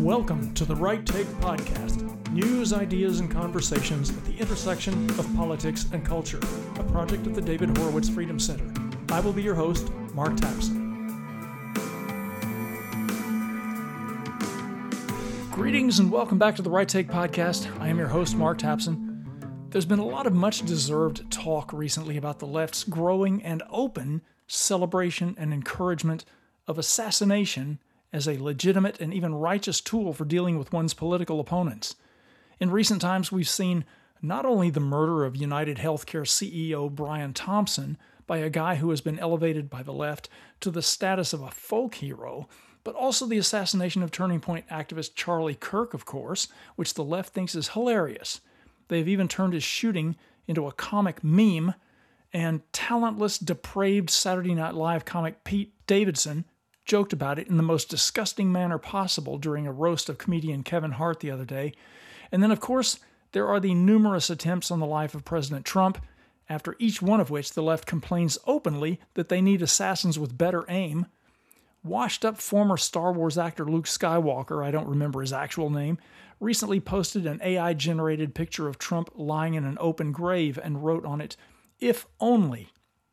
Welcome to the Right Take Podcast, news, ideas, and conversations at the intersection of politics and culture, a project of the David Horowitz Freedom Center. I will be your host, Mark Tapson. Greetings and welcome back to the Right Take Podcast. I am your host, Mark Tapson. There's been a lot of much-deserved talk recently about the left's growing and open celebration and encouragement of assassination as a legitimate and even righteous tool for dealing with one's political opponents. In recent times, we've seen not only the murder of United Healthcare CEO Brian Thompson by a guy who has been elevated by the left to the status of a folk hero, but also the assassination of Turning Point activist Charlie Kirk, of course, which the left thinks is hilarious. They've even turned his shooting into a comic meme, and talentless, depraved Saturday Night Live comic Pete Davidson joked about it in the most disgusting manner possible during a roast of comedian Kevin Hart the other day. And then, of course, there are the numerous attempts on the life of President Trump, after each one of which the left complains openly that they need assassins with better aim. Washed-up former Star Wars actor Luke Skywalker, I don't remember his actual name, recently posted an AI-generated picture of Trump lying in an open grave and wrote on it, "If only."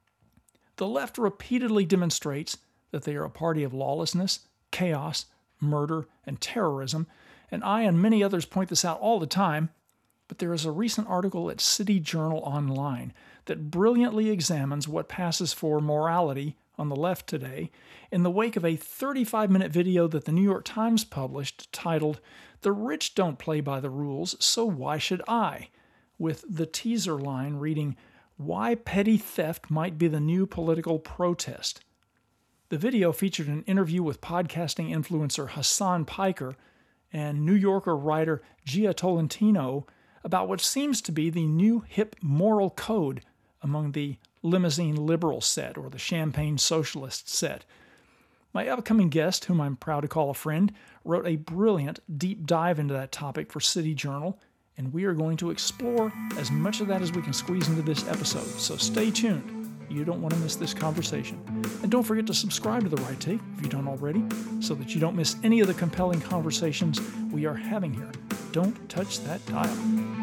The left repeatedly demonstrates that they are a party of lawlessness, chaos, murder, and terrorism, and I and many others point this out all the time, but there is a recent article at City Journal Online that brilliantly examines what passes for morality on the left today in the wake of a 35-minute video that the New York Times published titled, "The Rich Don't Play by the Rules, So Why Should I?" with the teaser line reading, "Why petty theft might be the new political protest." The video featured an interview with podcasting influencer Hassan Piker and New Yorker writer Gia Tolentino about what seems to be the new hip moral code among the limousine liberal set or the champagne socialist set. My upcoming guest, whom I'm proud to call a friend, wrote a brilliant deep dive into that topic for City Journal, and we are going to explore as much of that as we can squeeze into this episode. So stay tuned. You don't want to miss this conversation. And don't forget to subscribe to The Right Take if you don't already, so that you don't miss any of the compelling conversations we are having here. Don't touch that dial.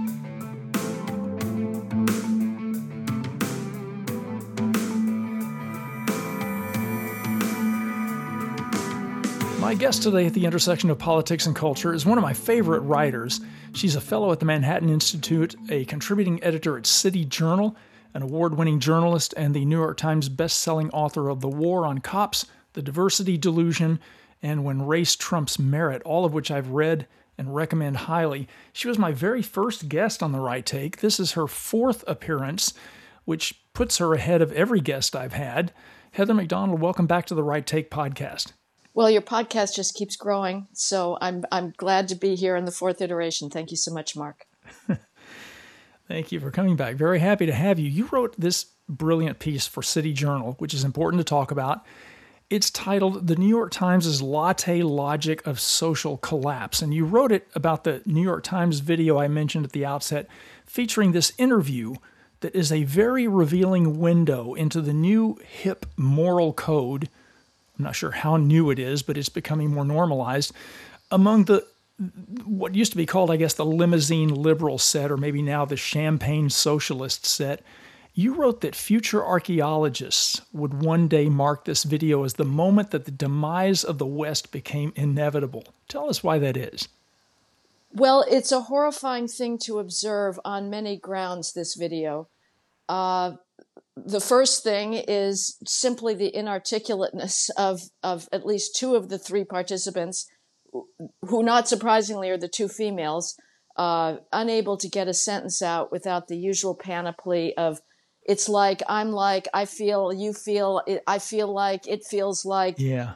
My guest today at the intersection of politics and culture is one of my favorite writers. She's a fellow at the Manhattan Institute, a contributing editor at City Journal, an award-winning journalist, and the New York Times best-selling author of The War on Cops, The Diversity Delusion, and When Race Trumps Merit, all of which I've read and recommend highly. She was my very first guest on The Right Take. This is her fourth appearance, which puts her ahead of every guest I've had. Heather Mac Donald, welcome back to The Right Take podcast. Well, your podcast just keeps growing, so I'm glad to be here in the fourth iteration. Thank you so much, Mark. Thank you for coming back. Very happy to have you. You wrote this brilliant piece for City Journal, which is important to talk about. It's titled "The New York Times' Latte Logic of Social Collapse," and you wrote it about the New York Times video I mentioned at the outset, featuring this interview that is a very revealing window into the new hip moral code. I'm not sure how new it is, but it's becoming more normalized among what used to be called, I guess, the limousine liberal set, or maybe now the champagne socialist set. You wrote that future archaeologists would one day mark this video as the moment that the demise of the West became inevitable. Tell us why that is. Well, it's a horrifying thing to observe on many grounds, this video. The first thing is simply the inarticulateness of at least two of the three participants, who not surprisingly are the two females, unable to get a sentence out without the usual panoply of "it's like, I'm like, I feel, you feel, I feel like, it feels like," yeah,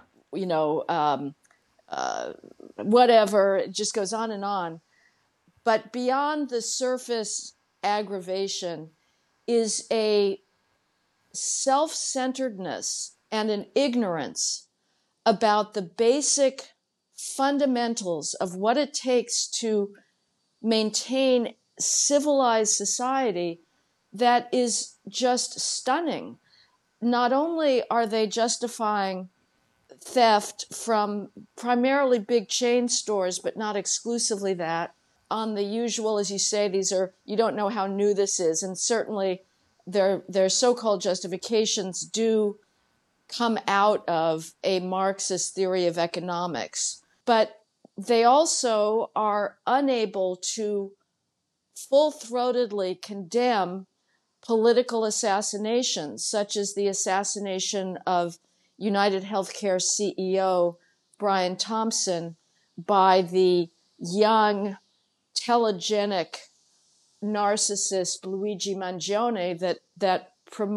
whatever. It just goes on and on. But beyond the surface aggravation is a self-centeredness and an ignorance about the basic fundamentals of what it takes to maintain civilized society that is just stunning. Not only are they justifying theft from primarily big chain stores, but not exclusively that, on the usual, as you say, you don't know how new this is, and certainly their so-called justifications do come out of a Marxist theory of economics. But they also are unable to full-throatedly condemn political assassinations, such as the assassination of United Healthcare CEO Brian Thompson by the young, telegenic narcissist Luigi Mangione that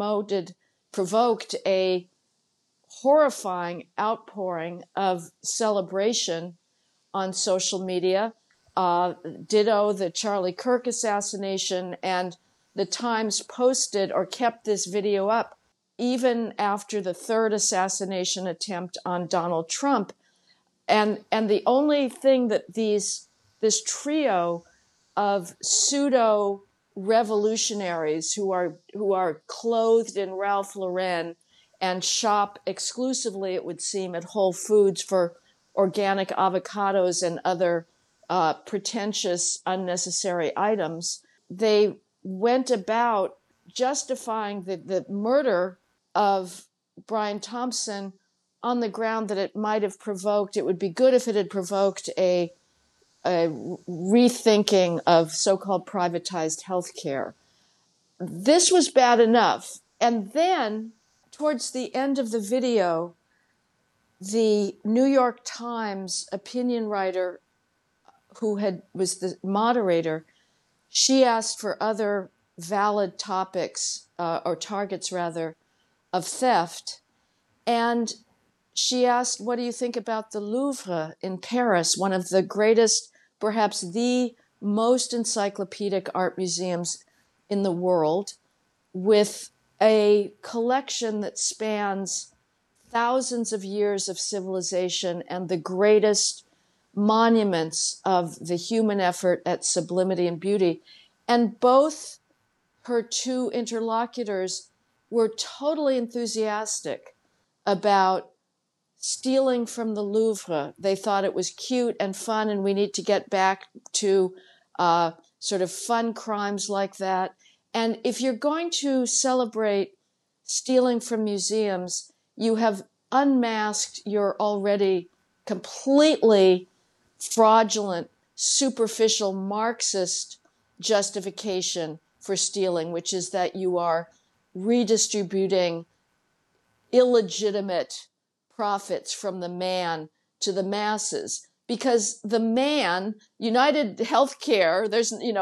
provoked a horrifying outpouring of celebration on social media. Ditto the Charlie Kirk assassination, and the Times posted or kept this video up even after the third assassination attempt on Donald Trump. And the only thing that this trio of pseudo revolutionaries who are clothed in Ralph Lauren and shop exclusively, it would seem, at Whole Foods for organic avocados and other pretentious, unnecessary items, they went about justifying the murder of Brian Thompson on the ground that it would be good if it had provoked a rethinking of so-called privatized healthcare. This was bad enough. And then, towards the end of the video, the New York Times opinion writer who was the moderator, she asked for other valid topics, or targets rather, of theft. And she asked, what do you think about the Louvre in Paris, one of the greatest, perhaps the most encyclopedic art museums in the world, with a collection that spans thousands of years of civilization and the greatest monuments of the human effort at sublimity and beauty. And both her two interlocutors were totally enthusiastic about stealing from the Louvre. They thought it was cute and fun, and we need to get back to sort of fun crimes like that. And if you're going to celebrate stealing from museums, you have unmasked your already completely fraudulent, superficial Marxist justification for stealing, which is that you are redistributing illegitimate profits from the man to the masses. Because the man, United Healthcare,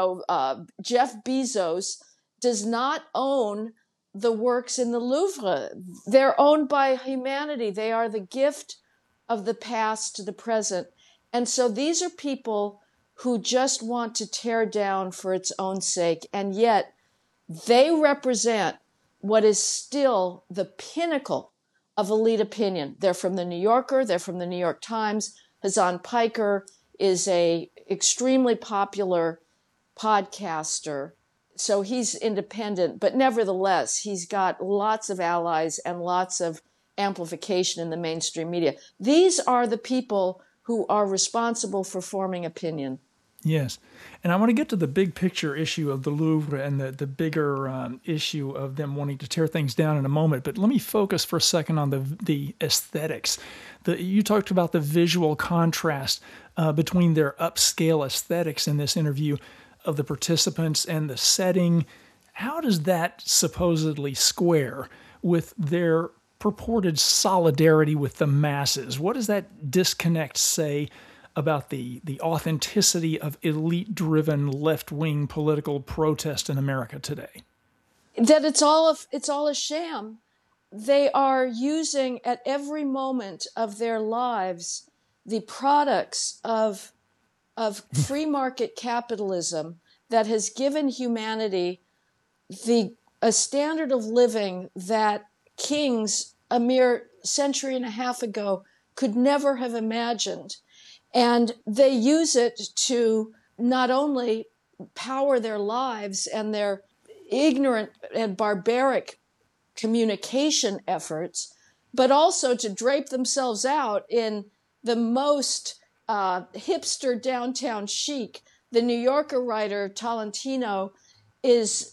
Jeff Bezos does not own the works in the Louvre. They're owned by humanity. They are the gift of the past to the present. And so these are people who just want to tear down for its own sake. And yet they represent what is still the pinnacle of elite opinion. They're from the New Yorker. They're from the New York Times. Hasan Piker is a extremely popular podcaster. So he's independent, but nevertheless, he's got lots of allies and lots of amplification in the mainstream media. These are the people who are responsible for forming opinion. Yes. And I want to get to the big picture issue of the Louvre and the bigger issue of them wanting to tear things down in a moment. But let me focus for a second on the aesthetics. You talked about the visual contrast between their upscale aesthetics in this interview of the participants and the setting. How does that supposedly square with their purported solidarity with the masses? What does that disconnect say about the authenticity of elite-driven left-wing political protest in America today? That it's all a sham. They are using at every moment of their lives the products of free market capitalism that has given humanity a standard of living that kings a mere century and a half ago could never have imagined. And they use it to not only power their lives and their ignorant and barbaric communication efforts, but also to drape themselves out in the most hipster downtown chic. The New Yorker writer Tolentino is,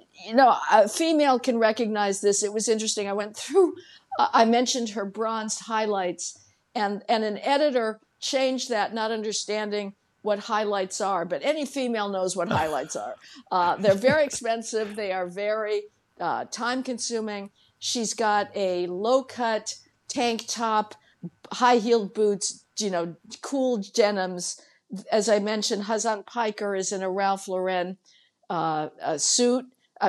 a female can recognize this. It was interesting. I went through, I mentioned her bronzed highlights, and an editor changed that, not understanding what highlights are, but any female knows what highlights are. They're very expensive. They are very time-consuming. She's got a low-cut tank top, high-heeled boots, cool denims. As I mentioned, Hazan Piker is in a Ralph Lauren shirt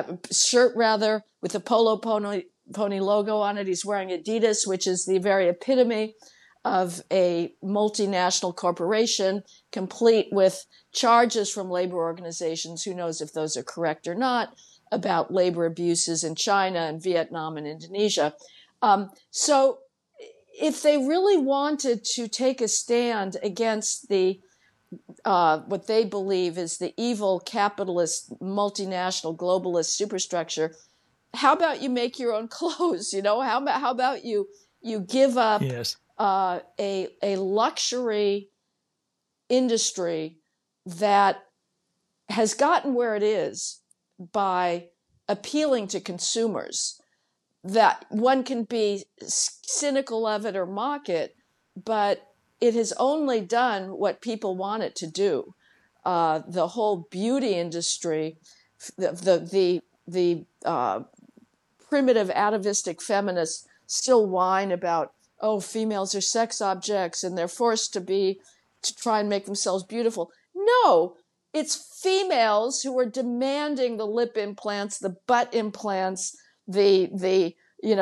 with a Polo Pony logo on it. He's wearing Adidas, which is the very epitome of a multinational corporation, complete with charges from labor organizations, who knows if those are correct or not, about labor abuses in China and Vietnam and Indonesia. So if they really wanted to take a stand against the what they believe is the evil capitalist, multinational, globalist superstructure, how about you make your own clothes? How about you give up Yes. A luxury industry that has gotten where it is by appealing to consumers, that one can be cynical of it or mock it, but it has only done what people want it to do. The whole beauty industry, the primitive atavistic feminists still whine about, females are sex objects and they're forced to try and make themselves beautiful. No, it's females who are demanding the lip implants, the butt implants, the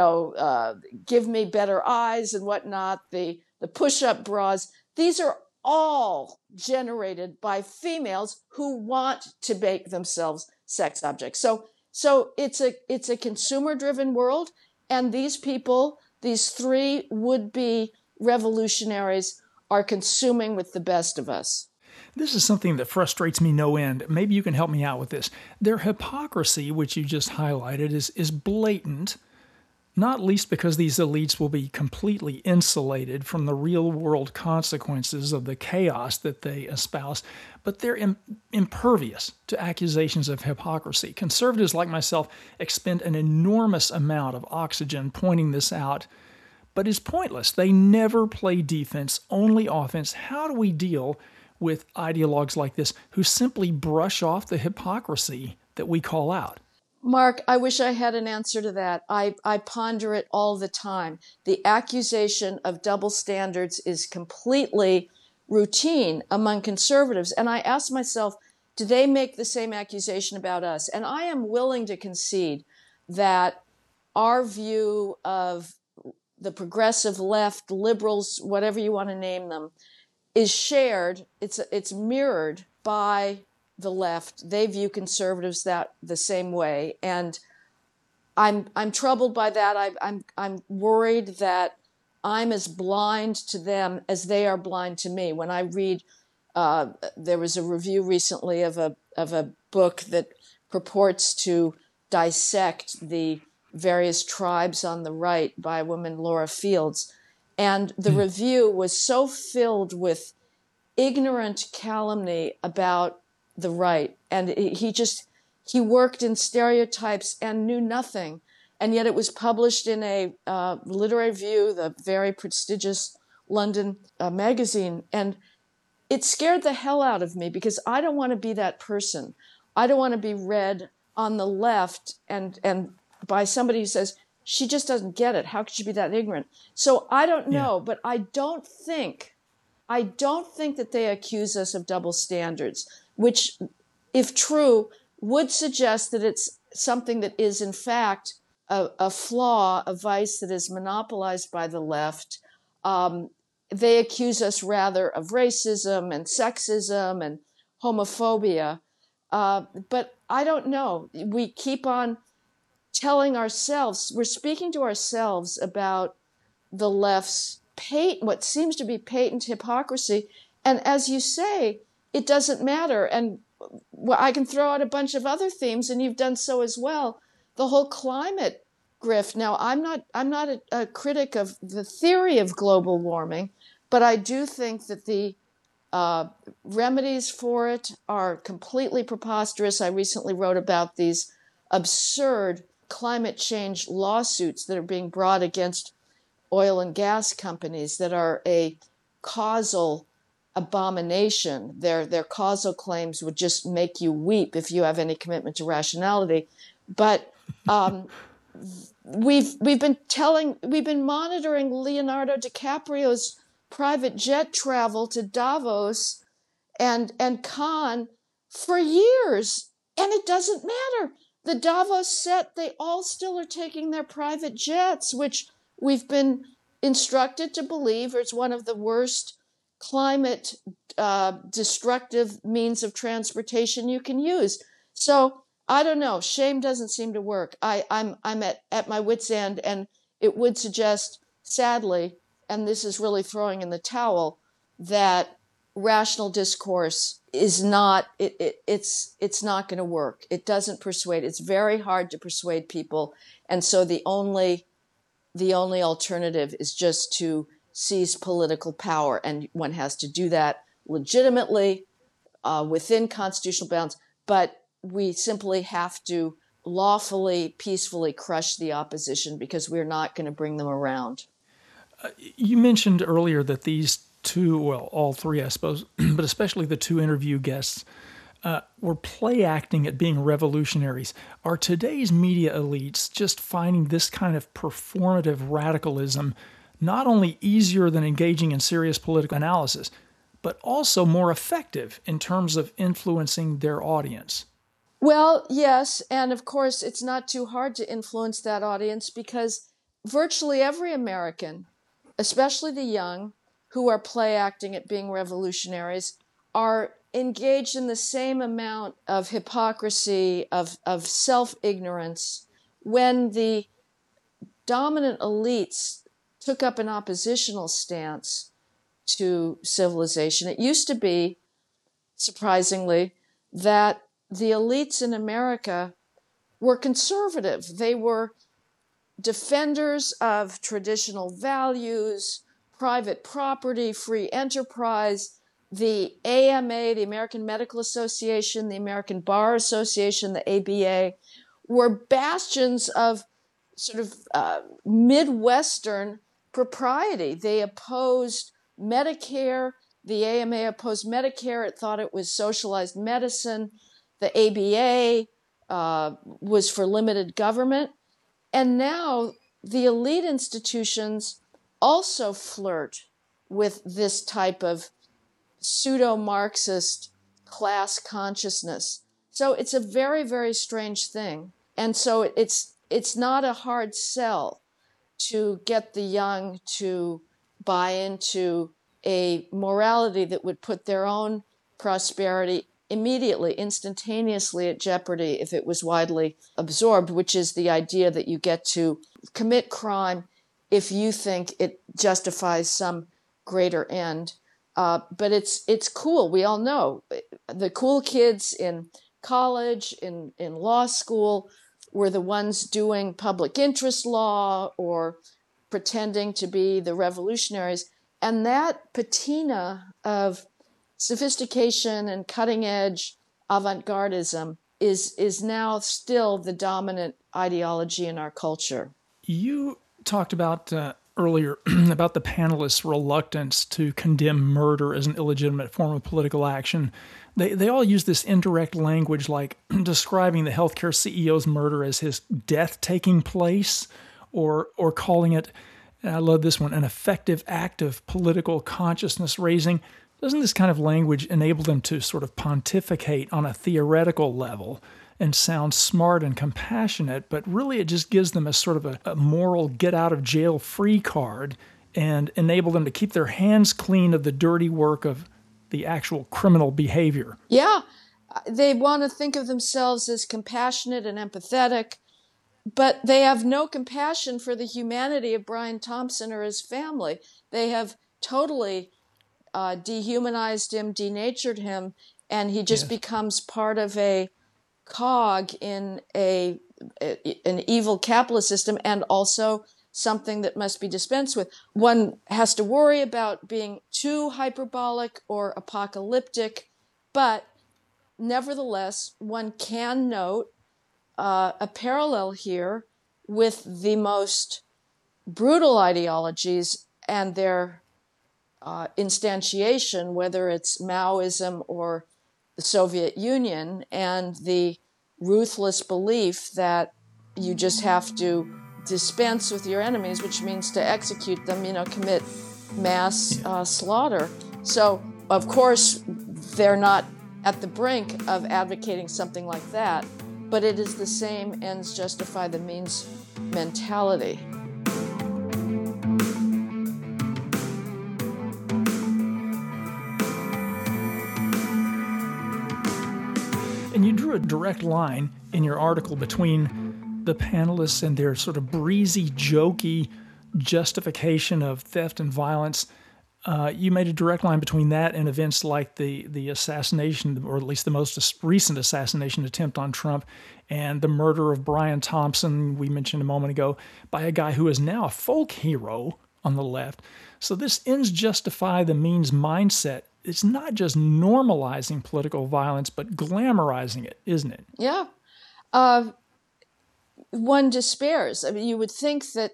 give me better eyes and whatnot, the push-up bras. These are all generated by females who want to make themselves sex objects. So it's a consumer-driven world, and these people, these three would-be revolutionaries, are consuming with the best of us. This is something that frustrates me no end. Maybe you can help me out with this. Their hypocrisy, which you just highlighted, is blatant, not least because these elites will be completely insulated from the real-world consequences of the chaos that they espouse, but they're impervious to accusations of hypocrisy. Conservatives like myself expend an enormous amount of oxygen pointing this out, but it's pointless. They never play defense, only offense. How do we deal with ideologues like this who simply brush off the hypocrisy that we call out? Mark, I wish I had an answer to that. I ponder it all the time. The accusation of double standards is completely routine among conservatives. And I ask myself, do they make the same accusation about us? And I am willing to concede that our view of the progressive left, liberals, whatever you want to name them, is shared. It's mirrored by the left. They view conservatives the same way, and I'm troubled by that. I'm worried that I'm as blind to them as they are blind to me. When I read, there was a review recently of a book that purports to dissect the various tribes on the right by a woman, Laura Fields, and the review was so filled with ignorant calumny about the right, and he worked in stereotypes and knew nothing, and yet it was published in a literary review, the very prestigious London magazine, and it scared the hell out of me because I don't want to be that person. I don't want to be read on the left and by somebody who says she just doesn't get it. How could she be that ignorant? So I don't know, but I don't think that they accuse us of double standards, which, if true, would suggest that it's something that is, in fact, a flaw, a vice that is monopolized by the left. They accuse us rather of racism and sexism and homophobia. But I don't know. We keep on telling ourselves, we're speaking to ourselves about the left's what seems to be patent hypocrisy. And as you say, it doesn't matter. And I can throw out a bunch of other themes, and you've done so as well. The whole climate Griff. Now, I'm not a critic of the theory of global warming, but I do think that the remedies for it are completely preposterous. I recently wrote about these absurd climate change lawsuits that are being brought against oil and gas companies that are a causal abomination. Their causal claims would just make you weep if you have any commitment to rationality. But we've been monitoring Leonardo DiCaprio's private jet travel to Davos and Cannes for years, and it doesn't matter. The Davos set, they all still are taking their private jets, which we've been instructed to believe is one of the worst climate destructive means of transportation you can use. So I don't know. Shame doesn't seem to work. I'm at my wit's end, and it would suggest, sadly, and this is really throwing in the towel, that rational discourse is not it's not going to work. It doesn't persuade. It's very hard to persuade people, and so the only alternative is just to seize political power, and one has to do that legitimately within constitutional bounds. But we simply have to lawfully, peacefully crush the opposition because we're not going to bring them around. You mentioned earlier that these two, well, all three, I suppose, but especially the two interview guests, were play acting at being revolutionaries. Are today's media elites just finding this kind of performative radicalism not only easier than engaging in serious political analysis, but also more effective in terms of influencing their audience? Well, yes, and of course, it's not too hard to influence that audience because virtually every American, especially the young, who are play acting at being revolutionaries, are engaged in the same amount of hypocrisy, of self-ignorance. When the dominant elites took up an oppositional stance to civilization, it used to be, surprisingly, that the elites in America were conservative. They were defenders of traditional values, private property, free enterprise. The AMA, the American Medical Association, the American Bar Association, the ABA, were bastions of sort of Midwestern propriety. They opposed Medicare. The AMA opposed Medicare. It thought it was socialized medicine. The ABA was for limited government. And now the elite institutions also flirt with this type of pseudo-Marxist class consciousness. So it's a very, very strange thing. And so it's not a hard sell to get the young to buy into a morality that would put their own prosperity immediately, instantaneously at jeopardy if it was widely absorbed, which is the idea that you get to commit crime if you think it justifies some greater end. But it's cool. We all know the cool kids in college, in law school, were the ones doing public interest law or pretending to be the revolutionaries. And that patina of sophistication and cutting-edge avant-gardism is now still the dominant ideology in our culture. You talked about earlier about the panelists' reluctance to condemn murder as an illegitimate form of political action. They all use this indirect language like describing the healthcare CEO's murder as his death taking place, or calling it, and I love this one, an effective act of political consciousness raising. Doesn't this kind of language enable them to sort of pontificate on a theoretical level and sound smart and compassionate, but really it just gives them a sort of a moral get-out-of-jail-free card and enable them to keep their hands clean of the dirty work of the actual criminal behavior? Yeah, they want to think of themselves as compassionate and empathetic, but they have no compassion for the humanity of Brian Thompson or his family. They have totally dehumanized him, denatured him, and he just becomes part of a cog in a an evil capitalist system, and also something that must be dispensed with. One has to worry about being too hyperbolic or apocalyptic, but nevertheless, one can note a parallel here with the most brutal ideologies and their instantiation, whether it's Maoism or the Soviet Union, and the ruthless belief that you just have to dispense with your enemies, which means to execute them, commit mass slaughter. So, of course, they're not at the brink of advocating something like that, but it is the same ends justify the means mentality. And you drew a direct line in your article between the panelists and their sort of breezy, jokey justification of theft and violence. You made a direct line between that and events like the assassination, or at least the most recent assassination attempt on Trump, and the murder of Brian Thompson, we mentioned a moment ago, by a guy who is now a folk hero on the left. So this ends justify the means mindset. It's not just normalizing political violence, but glamorizing it, isn't it? Yeah. One despairs. I mean, you would think that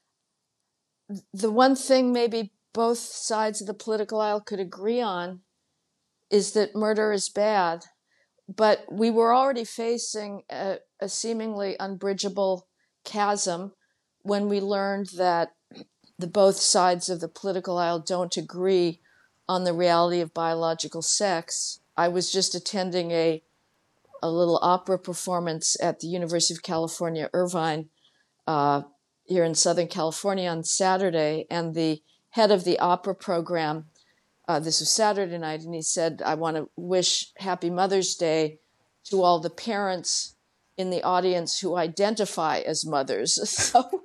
the one thing maybe both sides of the political aisle could agree on is that murder is bad. But we were already facing a seemingly unbridgeable chasm when we learned that the both sides of the political aisle don't agree on the reality of biological sex. I was just attending a little opera performance at the University of California, Irvine, here in Southern California on Saturday, and the head of the opera program, this was Saturday night, and he said, "I want to wish Happy Mother's Day to all the parents in the audience who identify as mothers." So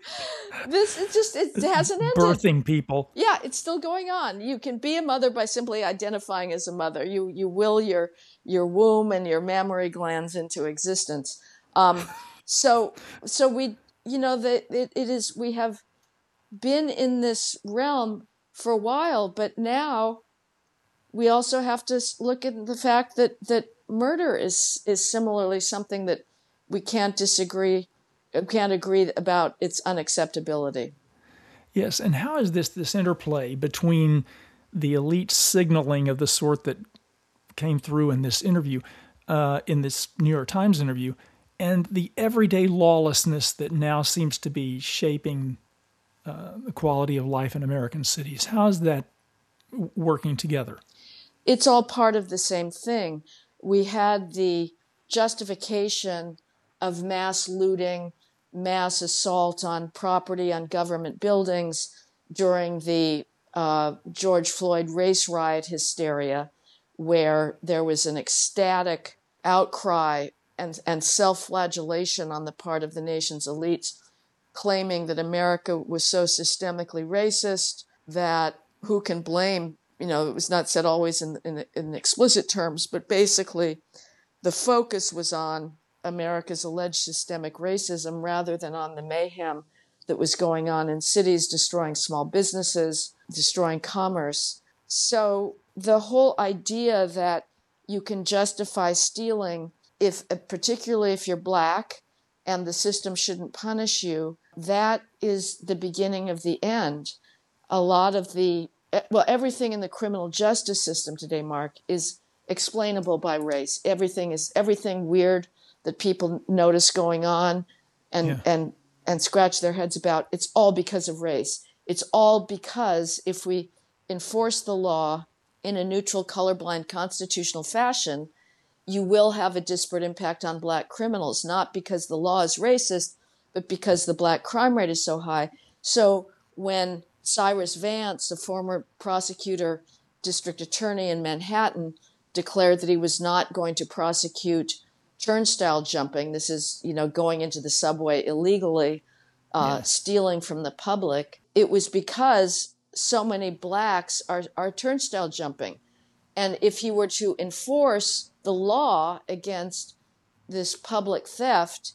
it hasn't ended. Birthing people. Yeah, it's still going on. You can be a mother by simply identifying as a mother. You will your womb and your mammary glands into existence. So we, we have been in this realm for a while, but now we also have to look at the fact that murder is similarly something that we can't agree about its unacceptability. Yes, and how is this interplay between the elite signaling of the sort that came through in this interview, in this New York Times interview, and the everyday lawlessness that now seems to be shaping the quality of life in American cities? How is that working together? It's all part of the same thing. We had the justification of mass looting, mass assault on property, on government buildings during the George Floyd race riot hysteria, where there was an ecstatic outcry and self-flagellation on the part of the nation's elites, claiming that America was so systemically racist that who can blame, it was not said always in explicit terms, but basically the focus was on America's alleged systemic racism rather than on the mayhem that was going on in cities, destroying small businesses, destroying commerce. So the whole idea that you can justify stealing, particularly if you're Black, and the system shouldn't punish you, that is the beginning of the end. A lot of everything in the criminal justice system today, Mark, is explainable by race. Everything weird that people notice going on and scratch their heads about, it's all because of race. It's all because if we enforce the law in a neutral, colorblind, constitutional fashion, you will have a disparate impact on Black criminals, not because the law is racist, but because the Black crime rate is so high. So when Cyrus Vance, a former prosecutor, district attorney in Manhattan, declared that he was not going to prosecute turnstile jumping, this is, going into the subway illegally, stealing from the public, it was because so many Blacks are turnstile jumping. And if he were to enforce the law against this public theft,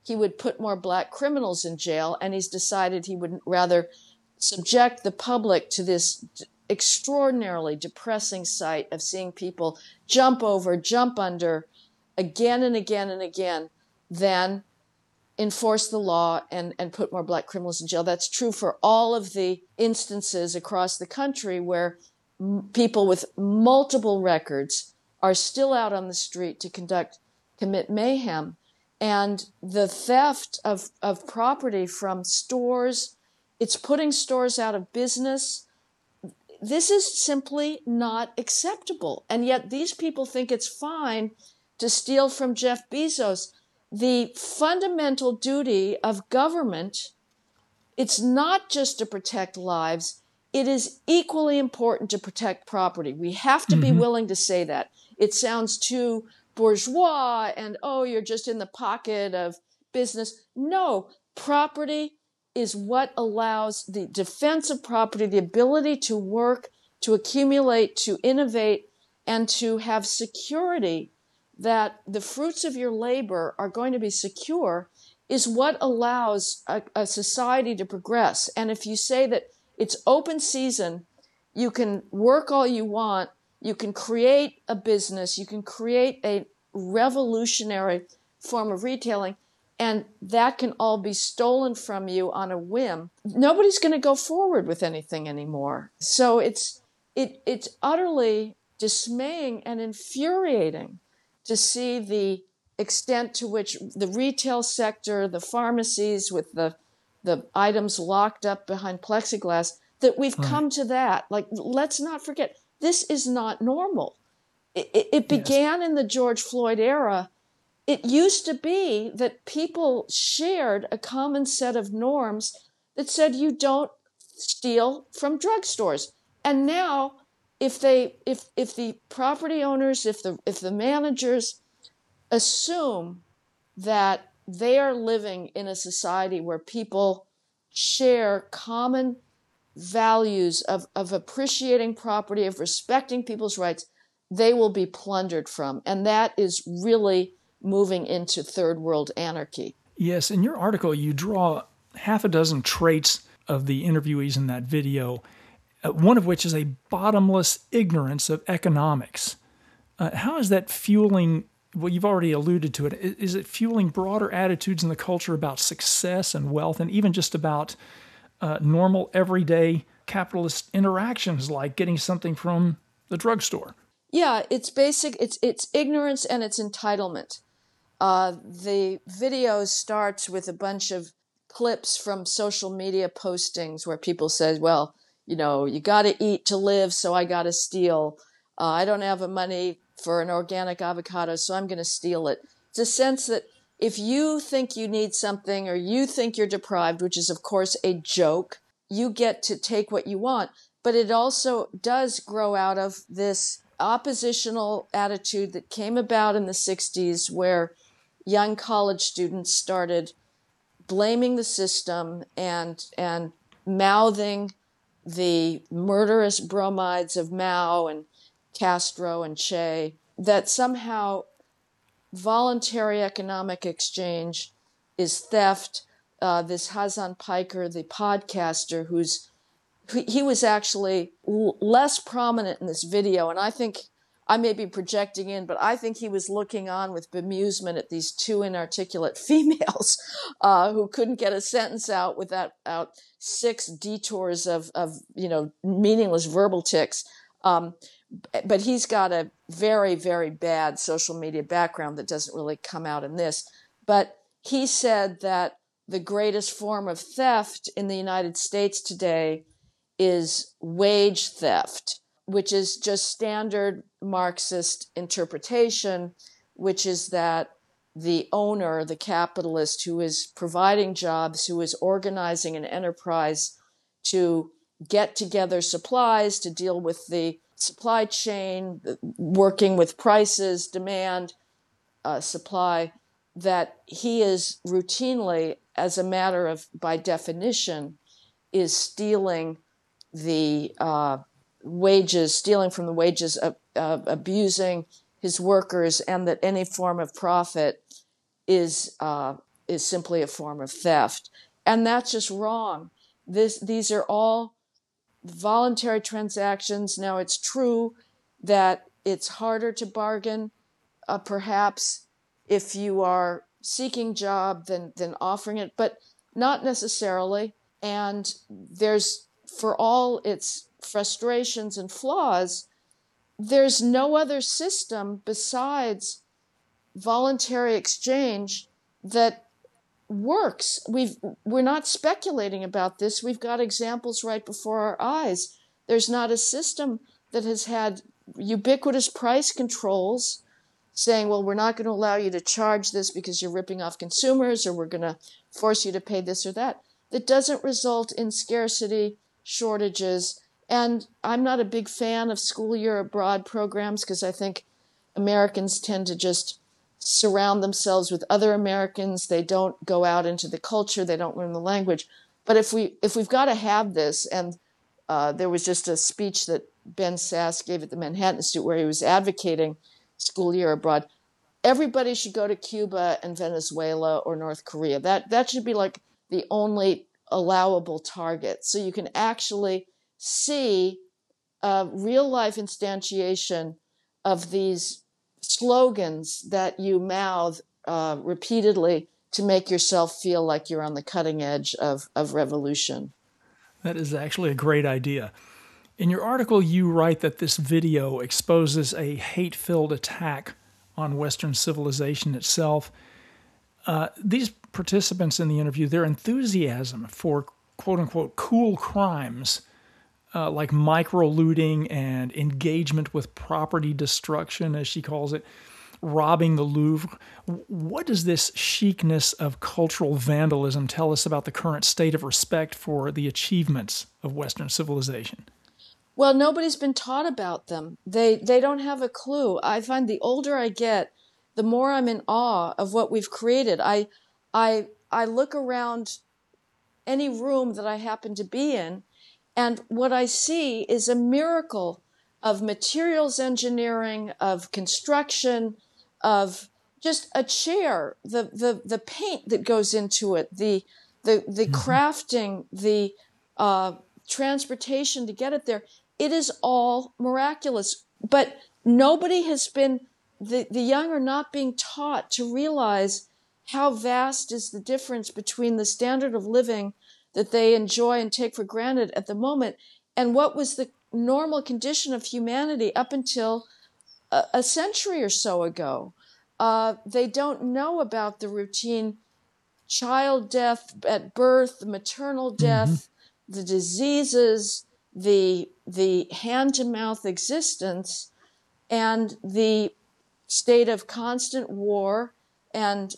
he would put more black criminals in jail, and he's decided he would rather subject the public to this extraordinarily depressing sight of seeing people jump over, jump under again and again and again than enforce the law and put more black criminals in jail. That's true for all of the instances across the country where people with multiple records are still out on the street to commit mayhem. And the theft of property from stores, it's putting stores out of business. This is simply not acceptable. And yet these people think it's fine to steal from Jeff Bezos. The fundamental duty of government, it's not just to protect lives, it is equally important to protect property. We have to be willing to say that. It sounds too bourgeois and, oh, you're just in the pocket of business. No, property is what allows the defense of property, the ability to work, to accumulate, to innovate, and to have security that the fruits of your labor are going to be secure is what allows a society to progress. And if you say that it's open season, you can work all you want, you can create a business, you can create a revolutionary form of retailing, and that can all be stolen from you on a whim, nobody's going to go forward with anything anymore. So it's utterly dismaying and infuriating to see the extent to which the retail sector, the pharmacies with the items locked up behind plexiglass, that we've come to that. Like, let's not forget, this is not normal. It began in the George Floyd era. It used to be that people shared a common set of norms that said you don't steal from drugstores. And now, if the property owners, if the managers assume that they are living in a society where people share common values of appreciating property, of respecting people's rights, they will be plundered from. And that is really moving into third world anarchy. Yes, in your article, you draw half a dozen traits of the interviewees in that video, one of which is a bottomless ignorance of economics. How is that fueling, well, you've already alluded to it, is it fueling broader attitudes in the culture about success and wealth, and even just about normal, everyday capitalist interactions like getting something from the drugstore? Yeah, it's basic. It's ignorance and it's entitlement. The video starts with a bunch of clips from social media postings where people say, well, you know, you got to eat to live, so I got to steal. I don't have the money for an organic avocado, so I'm going to steal it. It's a sense that if you think you need something or you think you're deprived, which is, of course, a joke, you get to take what you want. But it also does grow out of this oppositional attitude that came about in the 60s where young college students started blaming the system and mouthing the murderous bromides of Mao and Castro and Che, that somehow voluntary economic exchange is theft. This Hasan Piker, the podcaster, he was actually less prominent in this video, and I think I may be projecting in, but I think he was looking on with bemusement at these two inarticulate females who couldn't get a sentence out without 6 detours of meaningless verbal tics. But he's got a very, very bad social media background that doesn't really come out in this. But he said that the greatest form of theft in the United States today is wage theft, which is just standard Marxist interpretation, which is that the owner, the capitalist who is providing jobs, who is organizing an enterprise to get together supplies, to deal with the supply chain, working with prices, demand, supply, that he is routinely, as a matter of, by definition, is stealing the wages, stealing from the wages, abusing his workers, and that any form of profit is is simply a form of theft. And that's just wrong. These are all voluntary transactions. Now, it's true that it's harder to bargain, perhaps, if you are seeking job than offering it, but not necessarily. And there's, for all its frustrations and flaws, there's no other system besides voluntary exchange that works. We're not speculating about this. We've got examples right before our eyes. There's not a system that has had ubiquitous price controls saying, well, we're not going to allow you to charge this because you're ripping off consumers, or we're going to force you to pay this or that. That doesn't result in scarcity, shortages. And I'm not a big fan of school year abroad programs because I think Americans tend to just surround themselves with other Americans. They don't go out into the culture. They don't learn the language. But if we've got to have this, and there was just a speech that Ben Sasse gave at the Manhattan Institute where he was advocating school year abroad. Everybody should go to Cuba and Venezuela or North Korea. That should be like the only allowable target. So you can actually see a real life instantiation of these slogans that you mouth repeatedly to make yourself feel like you're on the cutting edge of revolution. That is actually a great idea. In your article, you write that this video exposes a hate-filled attack on Western civilization itself. These participants in the interview, their enthusiasm for quote-unquote cool crimes like micro-looting and engagement with property destruction, as she calls it, robbing the Louvre. What does this chicness of cultural vandalism tell us about the current state of respect for the achievements of Western civilization? Well, nobody's been taught about them. They don't have a clue. I find the older I get, the more I'm in awe of what we've created. I look around any room that I happen to be in, and what I see is a miracle of materials engineering, of construction, of just a chair, the paint that goes into it, the crafting, the transportation to get it there. It is all miraculous. But nobody has been, the young are not being taught to realize how vast is the difference between the standard of living that they enjoy and take for granted at the moment and what was the normal condition of humanity up until a century or so ago. They don't know about the routine child death at birth, the maternal death, the diseases, the hand-to-mouth existence, and the state of constant war and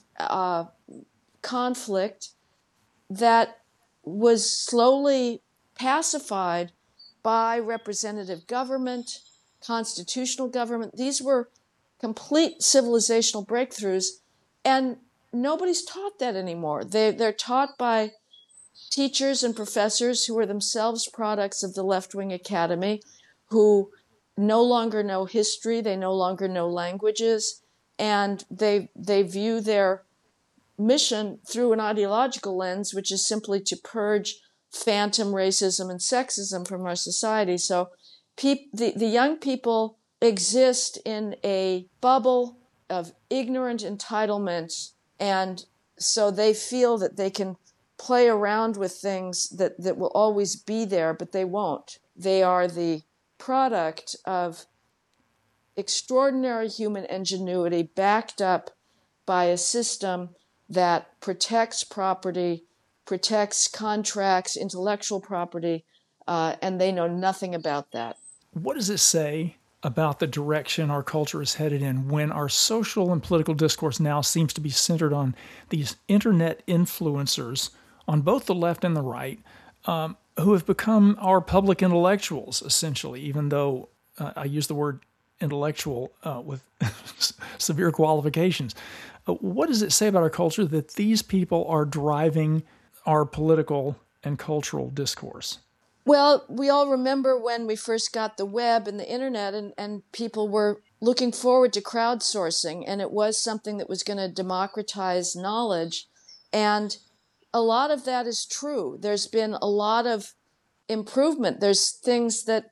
conflict that was slowly pacified by representative government, constitutional government. These were complete civilizational breakthroughs, and nobody's taught that anymore. They're taught by teachers and professors who are themselves products of the left-wing academy, who no longer know history, they no longer know languages, and they view their mission through an ideological lens, which is simply to purge phantom racism and sexism from our society. So the young people exist in a bubble of ignorant entitlement, and so they feel that they can play around with things that will always be there, but they won't. They are the product of extraordinary human ingenuity backed up by a system that protects property, protects contracts, intellectual property, and they know nothing about that. What does it say about the direction our culture is headed in when our social and political discourse now seems to be centered on these internet influencers on both the left and the right, who have become our public intellectuals, essentially, even though I use the word intellectual with severe qualifications. What does it say about our culture that these people are driving our political and cultural discourse? Well, we all remember when we first got the web and the internet, and people were looking forward to crowdsourcing, and it was something that was going to democratize knowledge. And a lot of that is true. There's been a lot of improvement. There's things that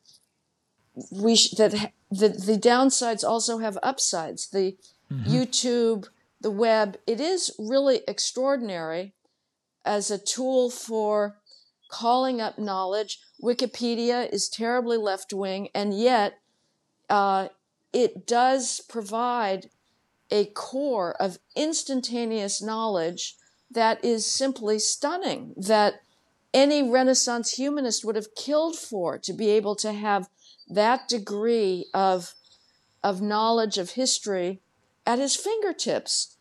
the downsides also have upsides. The YouTube, the web, it is really extraordinary as a tool for calling up knowledge. Wikipedia is terribly left-wing, and yet it does provide a core of instantaneous knowledge that is simply stunning, that any Renaissance humanist would have killed for, to be able to have that degree of knowledge of history at his fingertips.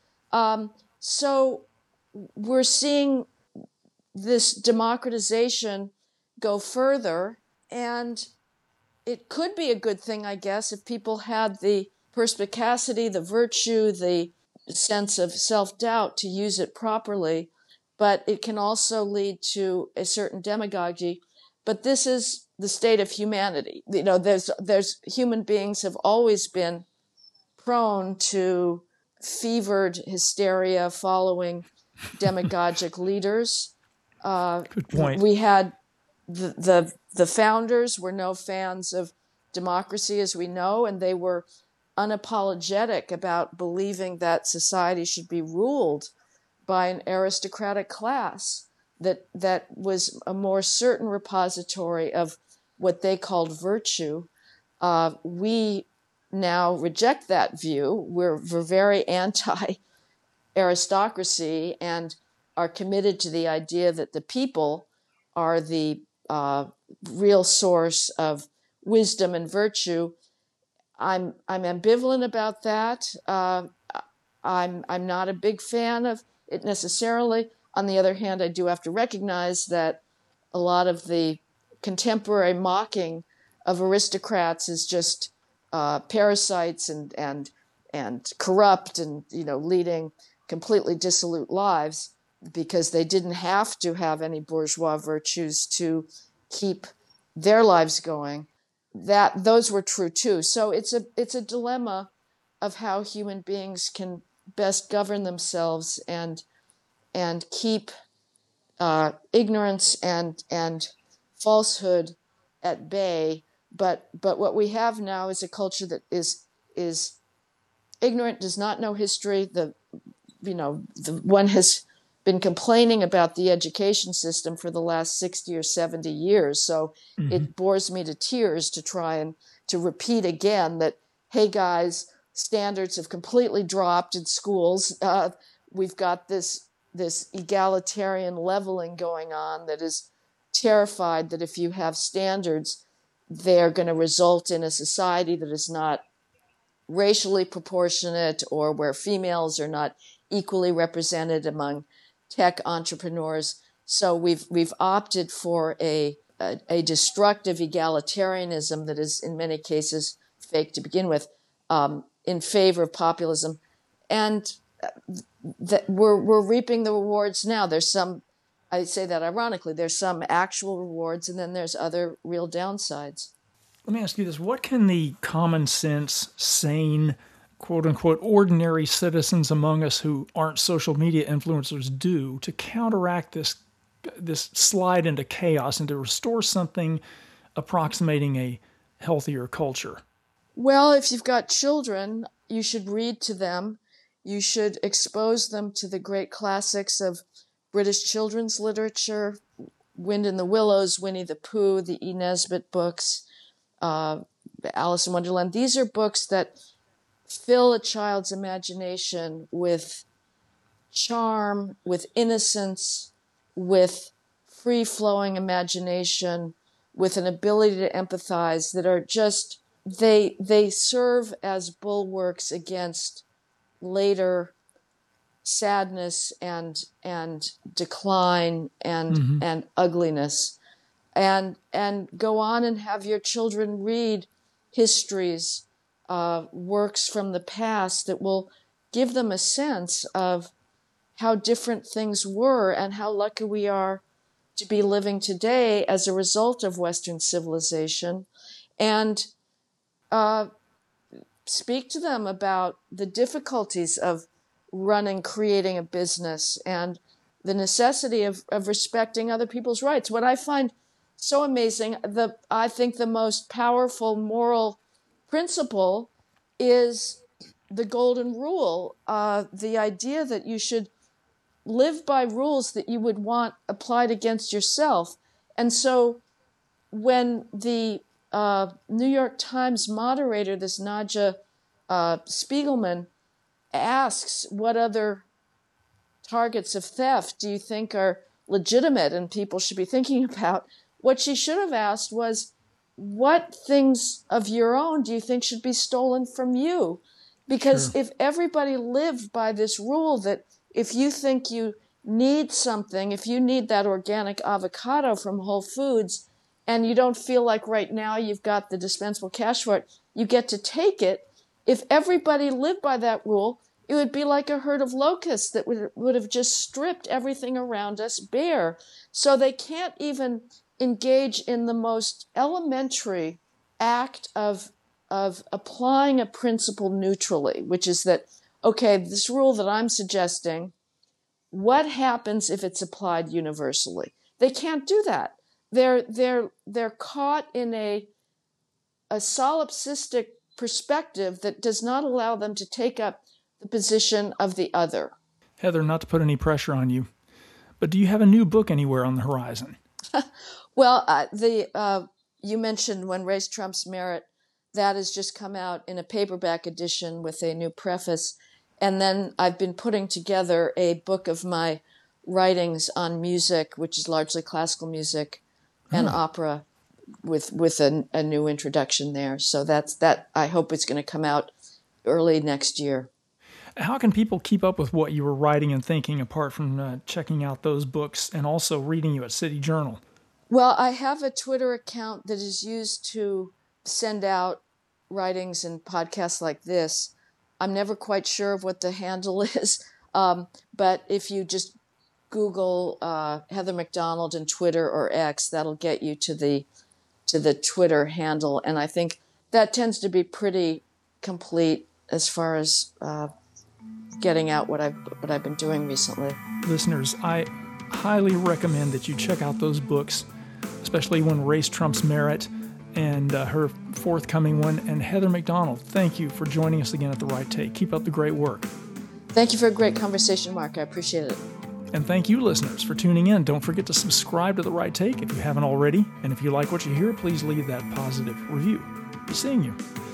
So we're seeing this democratization go further, and it could be a good thing, I guess, if people had the perspicacity, the virtue, the sense of self-doubt to use it properly. But it can also lead to a certain demagogy. But this is the state of humanity. You know, there's human beings have always been prone to fevered hysteria following demagogic leaders. Good point. We had the founders were no fans of democracy, as we know, and they were unapologetic about believing that society should be ruled by an aristocratic class that was a more certain repository of what they called virtue. We now reject that view. We're very anti-aristocracy and are committed to the idea that the people are the real source of wisdom and virtue. I'm ambivalent about that. I'm not a big fan of it necessarily. On the other hand, I do have to recognize that a lot of the contemporary mocking of aristocrats is just parasites and corrupt and, you know, leading completely dissolute lives because they didn't have to have any bourgeois virtues to keep their lives going. That those were true too. So it's a dilemma of how human beings can best govern themselves and keep ignorance and falsehood at bay. But what we have now is a culture that is ignorant, does not know history. The one has been complaining about the education system for the last 60 or 70 years. So it bores me to tears to try and to repeat again that, hey guys, standards have completely dropped in schools. We've got this egalitarian leveling going on that is terrified that if you have standards, they're going to result in a society that is not racially proportionate or where females are not equally represented among tech entrepreneurs. So we've opted for a destructive egalitarianism that is in many cases fake to begin with, in favor of populism, and that we're reaping the rewards now. There's some, I say that ironically, there's some actual rewards, and then there's other real downsides. Let me ask you this. What can the common sense, sane, quote-unquote, ordinary citizens among us who aren't social media influencers do to counteract this slide into chaos and to restore something approximating a healthier culture? Well, if you've got children, you should read to them. You should expose them to the great classics of British children's literature, Wind in the Willows, Winnie the Pooh, the E. Nesbit books, Alice in Wonderland. These are books that fill a child's imagination with charm, with innocence, with free-flowing imagination, with an ability to empathize, that are just, they serve as bulwarks against later sadness and decline and ugliness. And go on and have your children read histories, works from the past that will give them a sense of how different things were and how lucky we are to be living today as a result of Western civilization. And speak to them about the difficulties of creating a business, and the necessity of respecting other people's rights. What I find so amazing, I think the most powerful moral principle is the golden rule, the idea that you should live by rules that you would want applied against yourself. And so when the New York Times moderator, this Nadja Spiegelman, asks what other targets of theft do you think are legitimate and people should be thinking about, what she should have asked was, what things of your own do you think should be stolen from you? Because if everybody lived by this rule that if you think you need something, if you need that organic avocado from Whole Foods and you don't feel like right now you've got the dispensable cash for it, you get to take it. If everybody lived by that rule, it would be like a herd of locusts that would have just stripped everything around us bare. So they can't even engage in the most elementary act of applying a principle neutrally, which is that, okay, this rule that I'm suggesting, what happens if it's applied universally? They can't do that. They're caught in a solipsistic perspective that does not allow them to take up the position of the other. Heather, not to put any pressure on you, but do you have a new book anywhere on the horizon? Well, you mentioned When Race Trumps Merit. That has just come out in a paperback edition with a new preface. And then I've been putting together a book of my writings on music, which is largely classical music and opera, with a new introduction there. So that I hope it's going to come out early next year. How can people keep up with what you were writing and thinking apart from checking out those books and also reading you at City Journal? Well, I have a Twitter account that is used to send out writings and podcasts like this. I'm never quite sure of what the handle is, but if you just Google Heather Mac Donald and Twitter or X, that'll get you to the Twitter handle, and I think that tends to be pretty complete as far as getting out what I've been doing recently. Listeners, I highly recommend that you check out those books, especially When Race Trumps Merit and her forthcoming one. And Heather Mac Donald, thank you for joining us again at The Right Take. Keep up the great work. Thank you for a great conversation, Mark. I appreciate it. And thank you, listeners, for tuning in. Don't forget to subscribe to The Right Take if you haven't already. And if you like what you hear, please leave that positive review. Be seeing you.